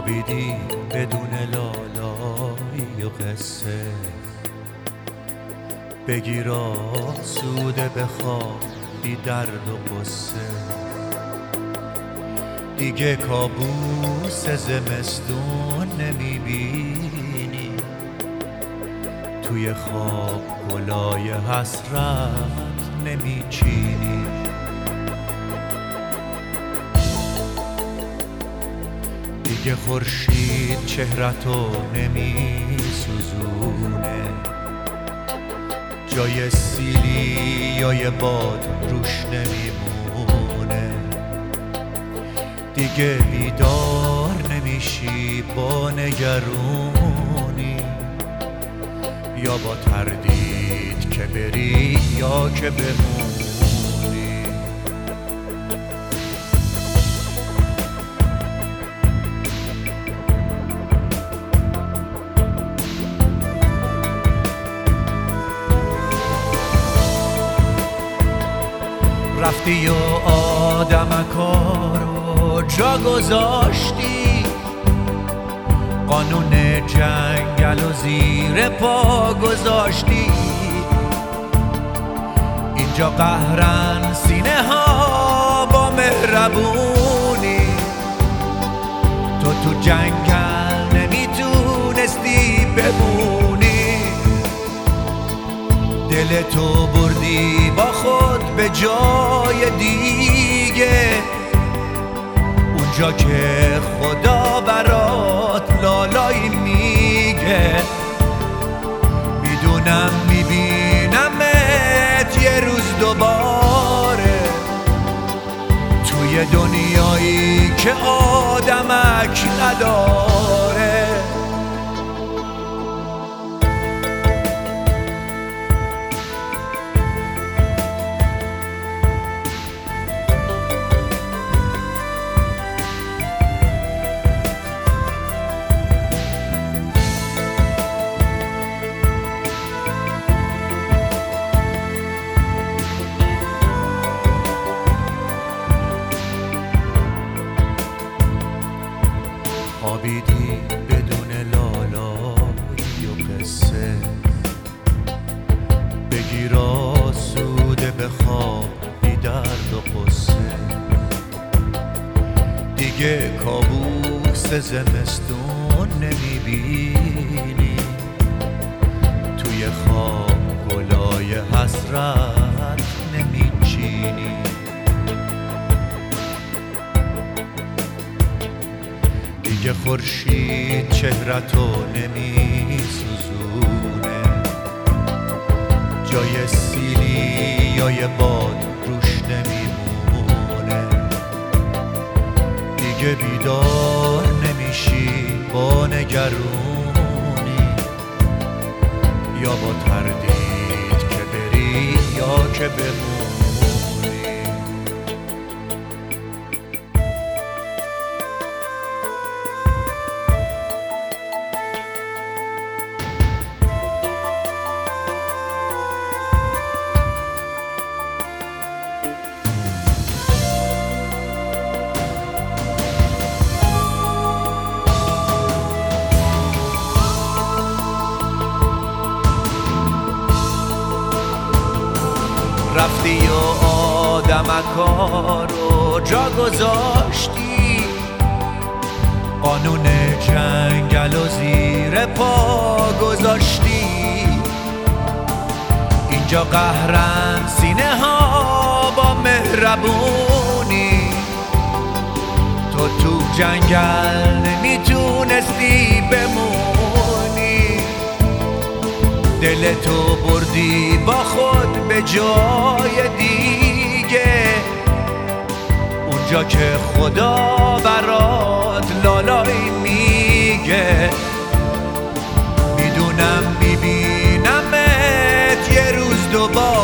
خوابیدی بدون لالایی و قصه، بگیر آسوده بخواب بی درد و غصه. دیگه کابوس زمستون نمیبینی، توی خواب گلای حسرت نمیچینی. دیگه خورشید چهرتو نمیسوزونه، جای سیلی یا یه باد روش نمیمونه. دیگه بیدار نمیشی با نگرونی، یا با تردید که بری یا که بمونی. رفتی و آدمکا رو جا گذاشتی، قانون جنگل و زیر پا گذاشتی. اینجا قهرن سینه ها با مهربونی، تو جنگل نمیتونستی بمونی. دل تو بردی با خود به جای دیگه، اونجا که خدا برات لالایی میگه. میدونم میبینمت یه روز دوباره، توی دنیایی که آدمک نداره. خوابیدی بدون لالایی و قصه، بگیر آسوده بخواب بی درد و غصه. دیگه کابوس زمستون نمیبینی، توی خواب گلای حسرت نمیچینی. دیگه خورشید چهرتو نمیسوزونه، جای سیلی یا یه باد روش نمیمونه. دیگه بیدار نمیشی با نگرونی، یا با تردید که بری یا که بمونی. رفتی و آدمکا رو جا گذاشتی، قانون جنگل و زیر پا گذاشتی. اینجا قهرن سینه ها با مهربونی، تو جنگل نمیتونستی بمونی. دل تو بردی با خود به جای دیگه، اونجا که خدا برات لالایی میگه. میدونم میبینمت یه روز دوباره،